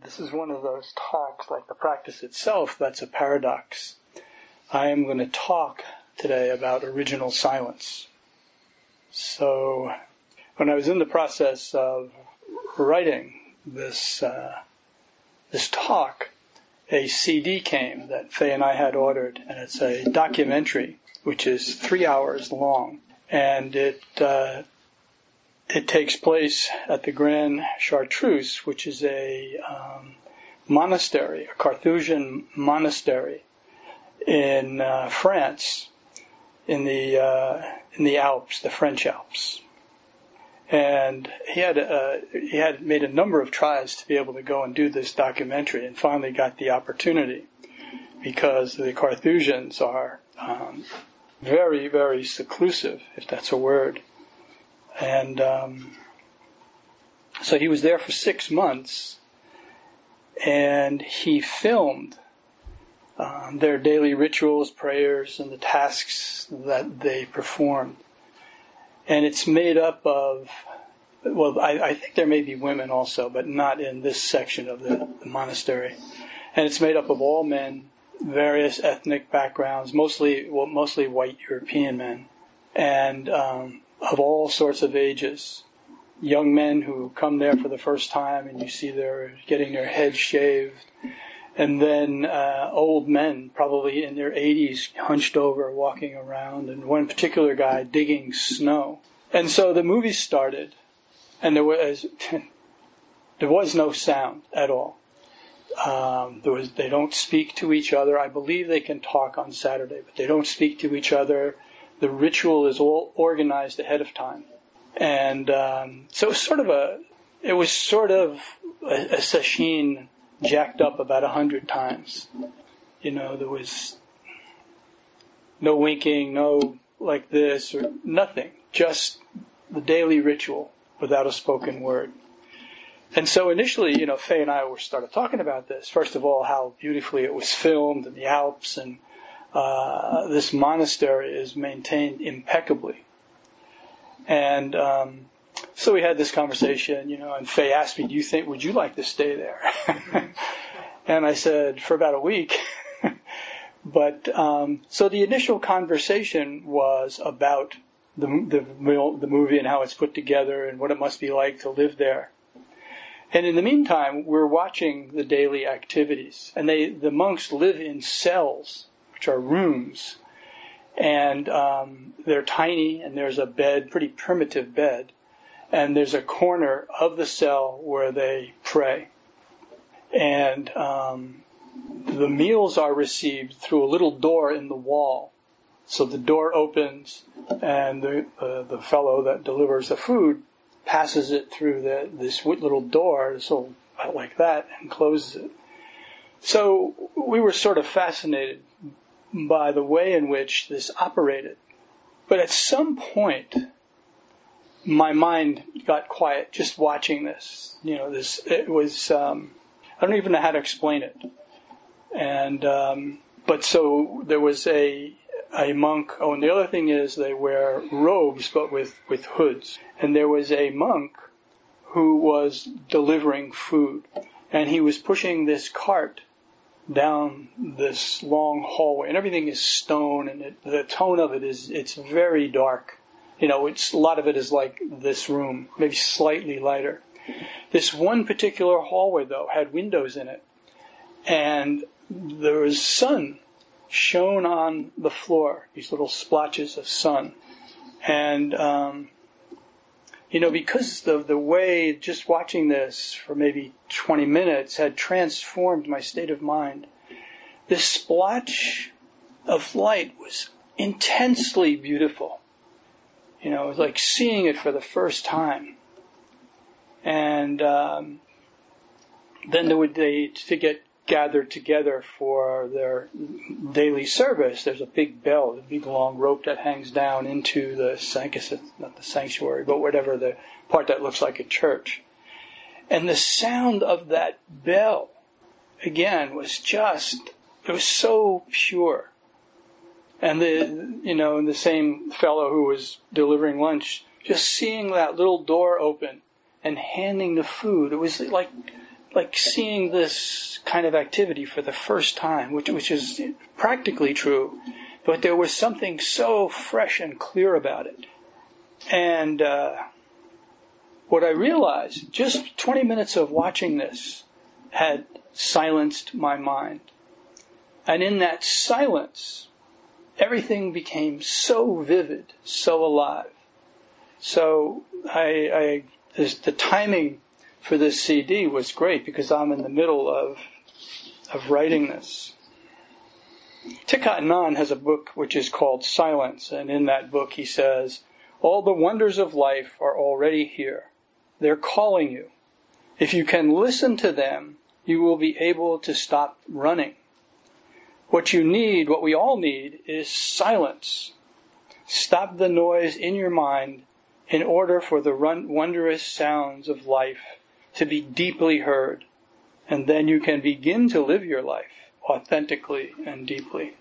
This is one of those talks, like the practice itself, that's a paradox. I am going to talk today about original silence. So, when I was in the process of writing this talk, a CD came that Faye and I had ordered, and it's a documentary which is 3 hours long, and it takes place at the Grand Chartreuse, which is a monastery, a Carthusian monastery in France, in the Alps, the French Alps. And he had made a number of tries to be able to go and do this documentary, and finally got the opportunity, because the Carthusians are very, very seclusive, if that's a word. And so he was there for 6 months, and he filmed their daily rituals, prayers, and the tasks that they performed. And it's made up of, well, I think there may be women also, but not in this section of the monastery. And it's made up of all men, various ethnic backgrounds, mostly white European men, and of all sorts of ages. Young men who come there for the first time, and you see they're getting their heads shaved. And then old men, probably in their 80s, hunched over, walking around, and one particular guy digging snow. And so the movie started, and there was no sound at all. They don't speak to each other. I believe they can talk on Saturday, but they don't speak to each other. The ritual is all organized ahead of time. And so it was sort of a sesshin jacked up about 100 times. You know, there was no winking, no like this, or nothing. Just the daily ritual without a spoken word. And so initially, Faye and I started talking about this. First of all, how beautifully it was filmed in the Alps, and this monastery is maintained impeccably. And so we had this conversation, and Faye asked me, would you like to stay there? And I said, for about a week. But so the initial conversation was about the movie and how it's put together and what it must be like to live there. And in the meantime, we're watching the daily activities. And the monks live in cells, which are rooms. And they're tiny, and there's a bed, pretty primitive bed. And there's a corner of the cell where they pray. And the meals are received through a little door in the wall. So the door opens, and the fellow that delivers the food passes it through this little door, so like that, and closes it. So we were sort of fascinated by the way in which this operated. But at some point, my mind got quiet just watching this. It was, I don't even know how to explain it. And, but so there was a monk. Oh, and the other thing is they wear robes, but with hoods. And there was a monk who was delivering food, and he was pushing this cart down this long hallway, and everything is stone, and the tone of it it's very dark. A lot of it is like this room, maybe slightly lighter. This one particular hallway, though, had windows in it, and there was sun shone on the floor, these little splotches of sun. And, because of the way just watching this for maybe 20 minutes had transformed my state of mind, this splotch of light was intensely beautiful. It was like seeing it for the first time. And then to get gathered together for their daily service, there's a big bell, a big long rope that hangs down into the not the sanctuary, but whatever the part that looks like a church. And the sound of that bell, again, was it was so pure. And the same fellow who was delivering lunch, just seeing that little door open and handing the food, it was like like seeing this kind of activity for the first time, which is practically true, but there was something so fresh and clear about it. And what I realized, just 20 minutes of watching this had silenced my mind. And in that silence, everything became so vivid, so alive. So the timing for this CD was great because I'm in the middle of writing this. Thich Nhat Hanh has a book which is called Silence, and in that book he says, all the wonders of life are already here. They're calling you. If you can listen to them, you will be able to stop running. What you need, what we all need, is silence. Stop the noise in your mind in order for the wondrous sounds of life to be deeply heard, and then you can begin to live your life authentically and deeply.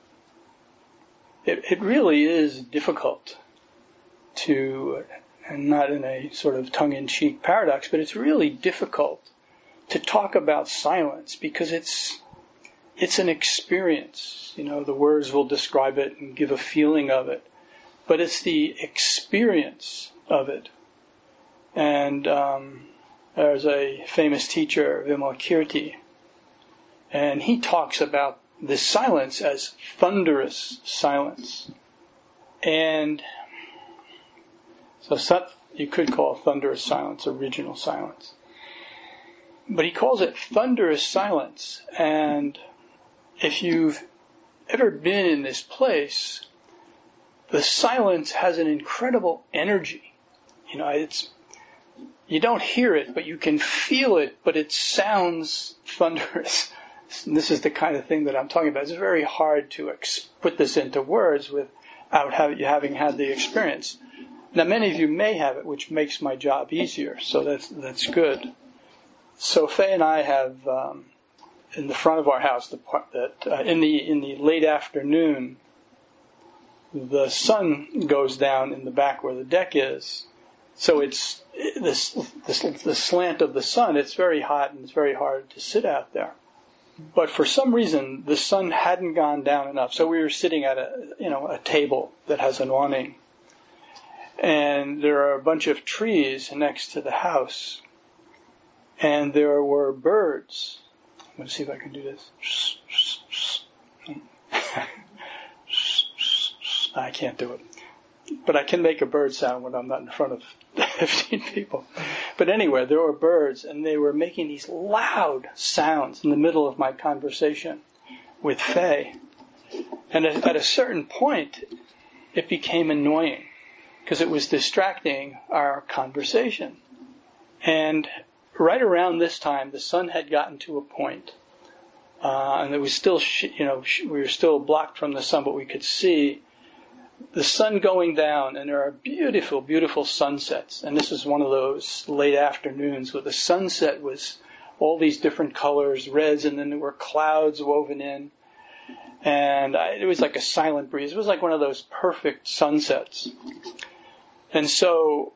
It really is difficult to, and not in a sort of tongue-in-cheek paradox, but it's really difficult to talk about silence because it's an experience. The words will describe it and give a feeling of it, but it's the experience of it. And there's a famous teacher, Vimalkirti, and he talks about this silence as thunderous silence. And so you could call thunderous silence original silence. But he calls it thunderous silence. And if you've ever been in this place, the silence has an incredible energy. You don't hear it, but you can feel it, but it sounds thunderous. And this is the kind of thing that I'm talking about. It's very hard to put this into words without having had the experience. Now, many of you may have it, which makes my job easier, so that's good. So Faye and I have, in the front of our house, in the late afternoon, the sun goes down in the back where the deck is. So it's the slant of the sun. It's very hot and it's very hard to sit out there. But for some reason, the sun hadn't gone down enough. So we were sitting at a table that has an awning, and there are a bunch of trees next to the house, and there were birds. I'm going to see if I can do this. I can't do it. But I can make a bird sound when I'm not in front of 15 people. But anyway, there were birds, and they were making these loud sounds in the middle of my conversation with Faye. And at a certain point, it became annoying, because it was distracting our conversation. And right around this time, the sun had gotten to a point, and it was still, we were still blocked from the sun, but we could see the sun going down, and there are beautiful, beautiful sunsets. And this is one of those late afternoons where the sunset was all these different colors, reds, and then there were clouds woven in. And it was like a silent breeze. It was like one of those perfect sunsets. And so,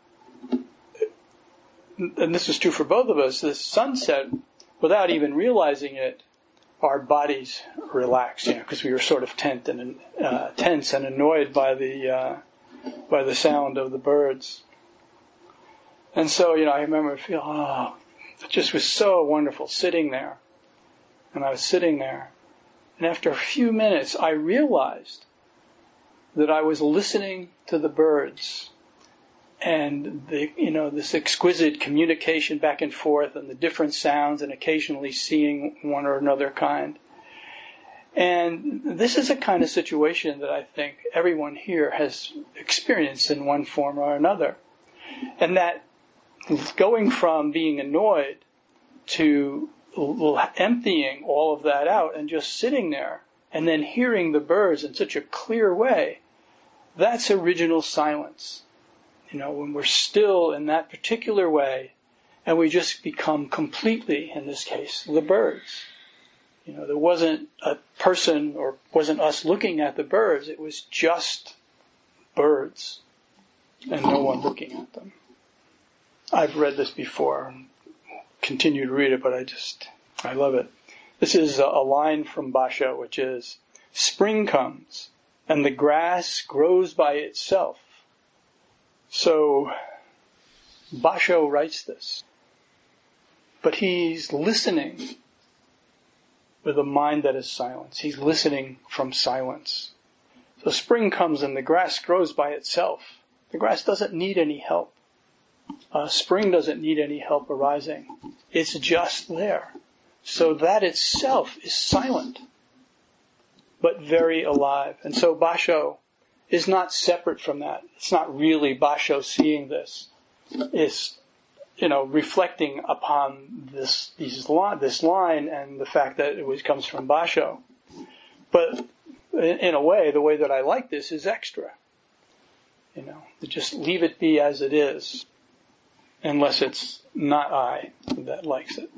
and this is true for both of us, this sunset, without even realizing it, our bodies relaxed, because we were sort of tense and annoyed by the sound of the birds. And so, I remember feeling, it just was so wonderful sitting there. And I was sitting there, and after a few minutes, I realized that I was listening to the birds and this exquisite communication back and forth and the different sounds and occasionally seeing one or another kind. And this is a kind of situation that I think everyone here has experienced in one form or another. And that going from being annoyed to emptying all of that out and just sitting there and then hearing the birds in such a clear way, that's original silence. When we're still in that particular way, and we just become completely, in this case, the birds. There wasn't a person or wasn't us looking at the birds. It was just birds and no one looking at them. I've read this before. continue to read it, but I love it. This is a line from Basho, which is, "Spring comes, and the grass grows by itself." So, Basho writes this. But he's listening with a mind that is silence. He's listening from silence. So spring comes and the grass grows by itself. The grass doesn't need any help. Spring doesn't need any help arising. It's just there. So that itself is silent, but very alive. And so Basho is not separate from that. It's not really Basho seeing this. It's, reflecting upon this line and the fact that it comes from Basho. But in a way, the way that I like this is extra. To just leave it be as it is, unless it's not I that likes it.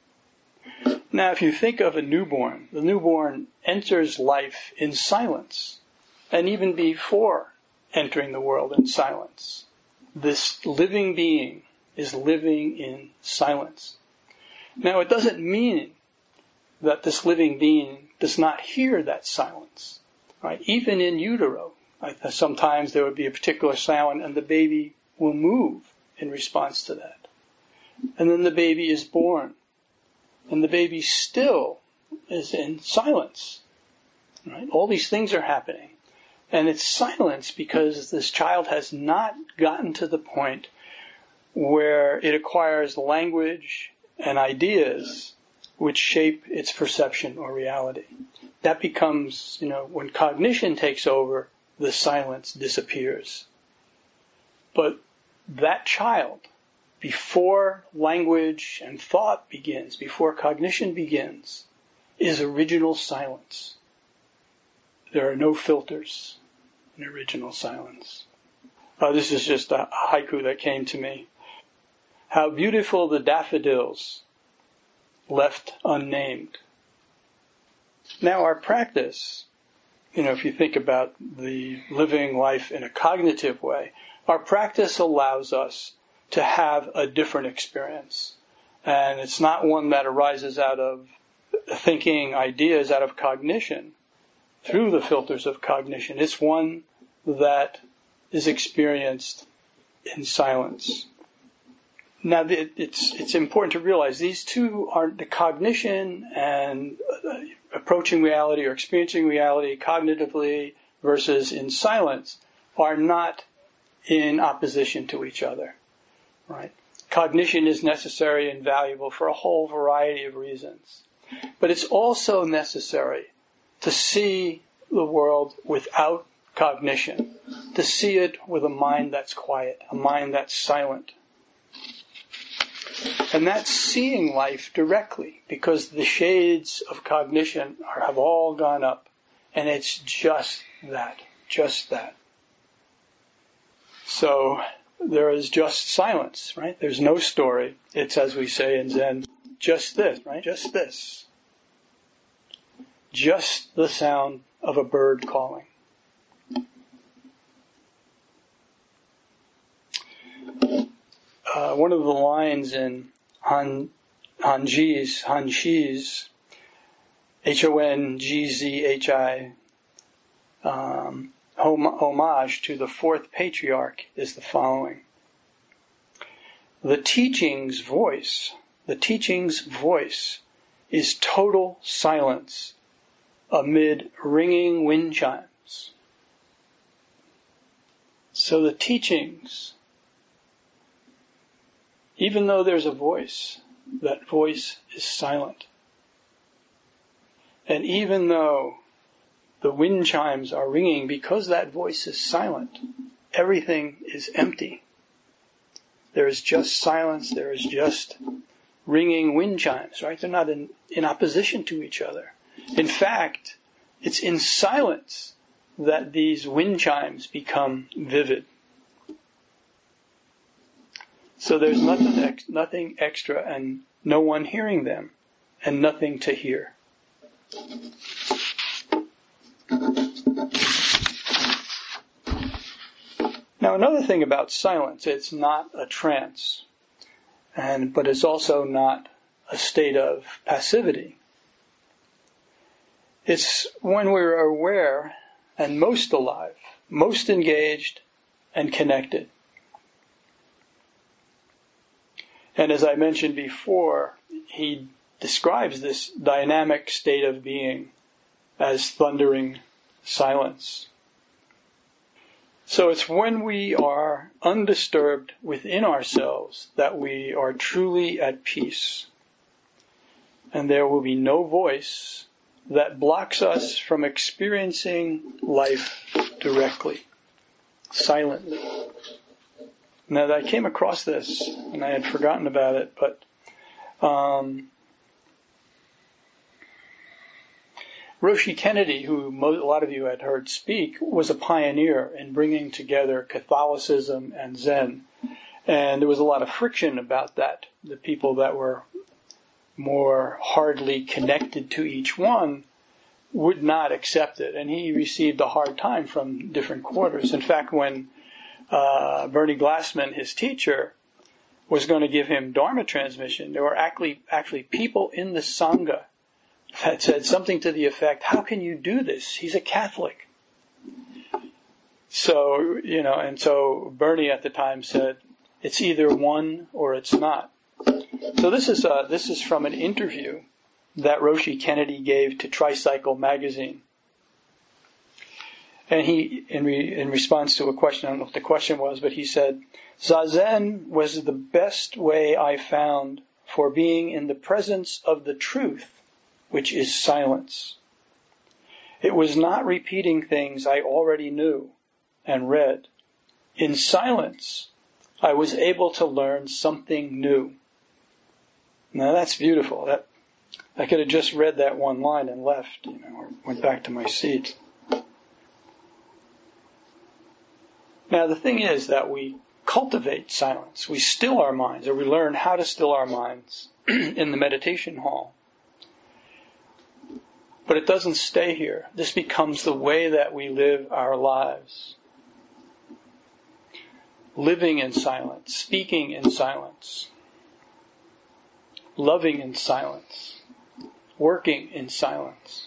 Now, if you think of a newborn, the newborn enters life in silence, and even before entering the world in silence, this living being is living in silence. Now, it doesn't mean that this living being does not hear that silence. Right? Even in utero, sometimes there would be a particular sound and the baby will move in response to that. And then the baby is born. And the baby still is in silence. Right? All these things are happening. And it's silence because this child has not gotten to the point where it acquires language and ideas which shape its perception or reality. That becomes, when cognition takes over, the silence disappears. But that child, before language and thought begins, before cognition begins, is original silence. There are no filters in original silence. This is just a haiku that came to me. How beautiful the daffodils left unnamed. Now our practice, if you think about the living life in a cognitive way, our practice allows us to have a different experience. And it's not one that arises out of thinking ideas, out of cognition, through the filters of cognition. It's one that is experienced in silence. Now, it's important to realize these two are the cognition and approaching reality or experiencing reality cognitively versus in silence are not in opposition to each other. Right? Cognition is necessary and valuable for a whole variety of reasons. But it's also necessary to see the world without cognition, to see it with a mind that's quiet, a mind that's silent. And that's seeing life directly, because the shades of cognition have all gone up, and it's just that. So there is just silence, right? There's no story. It's, as we say in Zen, just this, right? Just this. Just the sound of a bird calling. One of the lines in Hongzhi's, Hongzhi, homage to the fourth patriarch is the following. The teaching's voice is total silence amid ringing wind chimes. So the teachings, even though there's a voice, that voice is silent. And even though the wind chimes are ringing, because that voice is silent, everything is empty. There is just silence, there is just ringing wind chimes, right? They're not in opposition to each other. In fact, it's in silence that these wind chimes become vivid. So there's nothing extra and no one hearing them and nothing to hear. Now another thing about silence, it's not a trance. but it's also not a state of passivity. It's when we're aware and most alive, most engaged and connected. And as I mentioned before, he describes this dynamic state of being as thundering silence. So it's when we are undisturbed within ourselves that we are truly at peace. And there will be no voice that blocks us from experiencing life directly, silently. Now, I came across this, and I had forgotten about it, but Roshi Kennedy, who a lot of you had heard speak, was a pioneer in bringing together Catholicism and Zen. And there was a lot of friction about that. The people that were more hardly connected to each one would not accept it. And he received a hard time from different quarters. In fact, when Bernie Glassman, his teacher, was going to give him Dharma transmission, there were actually people in the Sangha that said something to the effect, "How can you do this? He's a Catholic." So, and so Bernie at the time said, "It's either one or it's not." So this is from an interview that Roshi Kennedy gave to Tricycle magazine. And he, in response to a question, I don't know what the question was, but he said, "Zazen was the best way I found for being in the presence of the truth, which is silence. It was not repeating things I already knew and read. In silence, I was able to learn something new." Now that's beautiful. That I could have just read that one line and left, or went back to my seat. Now the thing is that we cultivate silence. We still our minds, or we learn how to still our minds in the meditation hall. But it doesn't stay here. This becomes the way that we live our lives. Living in silence, speaking in silence, loving in silence, working in silence.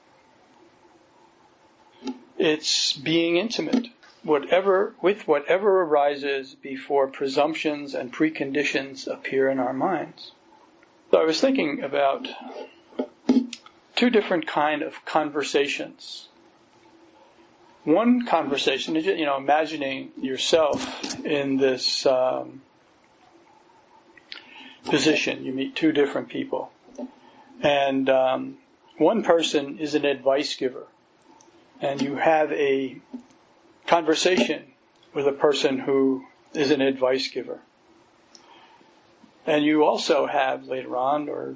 It's being intimate with whatever arises before presumptions and preconditions appear in our minds. So I was thinking about two different kind of conversations. One conversation is, imagining yourself in this position. You meet two different people. And one person is an advice giver. And you have a conversation with a person who is an advice giver. And you also have later on,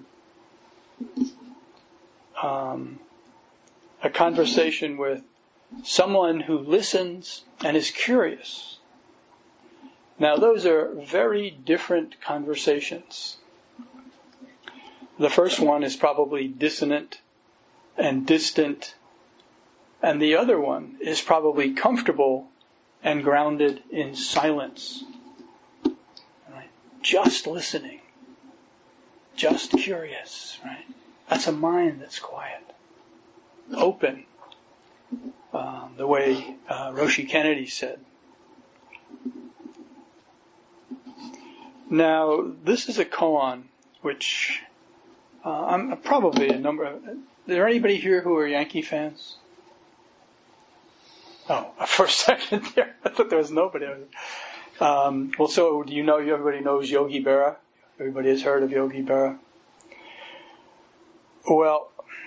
a conversation with someone who listens and is curious. Now those are very different conversations. The first one is probably dissonant and distant, and the other one is probably comfortable and grounded in silence. Right? Just listening. Just curious. Right? That's a mind that's quiet. Open. The way Roshi Kennedy said. Now, this is a koan which I'm probably a number of... Is there anybody here who are Yankee fans? Oh, for a second there, I thought there was nobody. Well, so do you know, everybody knows Yogi Berra? Everybody has heard of Yogi Berra? Well,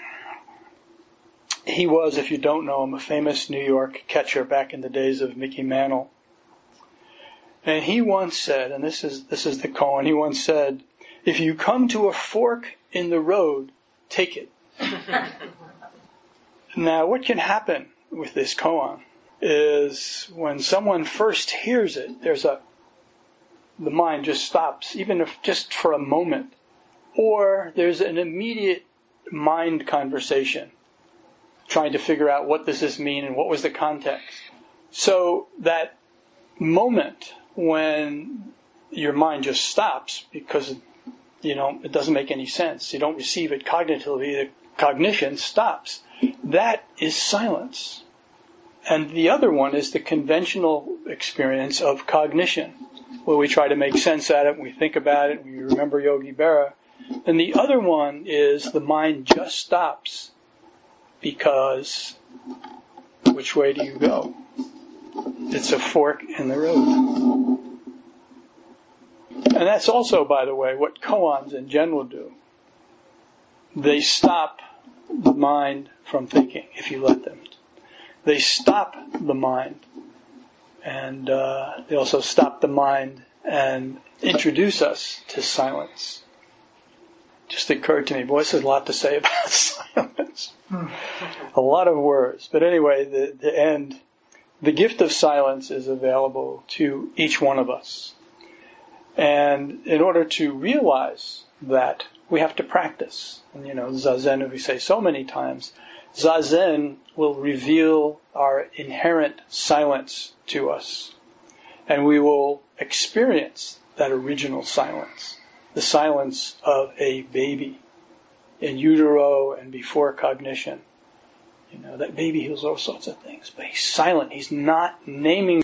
he was, if you don't know him, a famous New York catcher back in the days of Mickey Mantle. And he once said, and this is the koan, he once said, "If you come to a fork in the road, take it." Now, what can happen with this koan is when someone first hears it, the mind just stops, even if just for a moment. Or there's an immediate mind conversation, trying to figure out what does this mean and what was the context. So that moment when your mind just stops because, it doesn't make any sense. You don't receive it cognitively. The cognition stops. That is silence. And the other one is the conventional experience of cognition, where we try to make sense at it, we think about it, we remember Yogi Berra. And the other one is the mind just stops because which way do you go? It's a fork in the road. And that's also, by the way, what koans in general do. They stop the mind from thinking, if you let them. They stop the mind. And they also stop the mind and introduce us to silence. Just occurred to me, boy, there's a lot to say about silence. A lot of words. But anyway, the end, the gift of silence is available to each one of us. And in order to realize that, we have to practice. And Zazen, we say so many times, Zazen will reveal our inherent silence to us. And we will experience that original silence. The silence of a baby in utero and before cognition. That baby hears all sorts of things, but he's silent. He's not naming